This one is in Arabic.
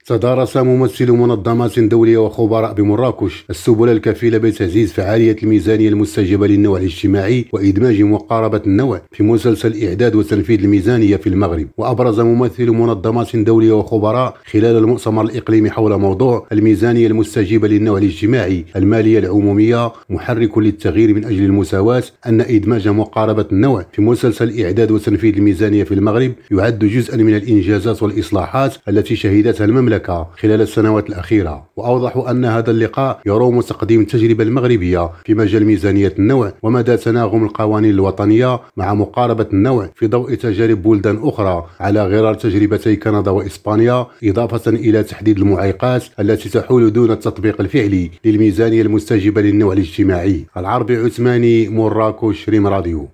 تدارس ممثل منظمات دولية وخبراء بمراكش السبل الكفيلة بتعزيز فعالية الميزانية المستجبة للنوع الاجتماعي وإدماج مقاربة النوع في مسلسل إعداد وتنفيذ الميزانية في المغرب. وأبرز ممثل منظمات دولية وخبراء خلال المؤتمر الإقليمي حول موضوع الميزانية المستجيبة للنوع الاجتماعي المالية العمومية محرك للتغيير من أجل المساواة أن إدماج مقاربة النوع في مسلسل إعداد وتنفيذ الميزانية في المغرب يعد جزءا من الإنجازات والإصلاحات التي شهدتها المملكة خلال السنوات الأخيرة. وأوضحوا أن هذا اللقاء يروم تقديم التجربة المغربية في مجال ميزانية النوع ومدى تناغم القوانين الوطنية مع مقاربة النوع في ضوء تجارب بلدان أخرى على غرار تجربتي كندا وإسبانيا، إضافة إلى تحديد المعيقات التي تحول دون التطبيق الفعلي للميزانية المستجبة للنوع الاجتماعي. العربي عثماني، مراكش، ريم راديو.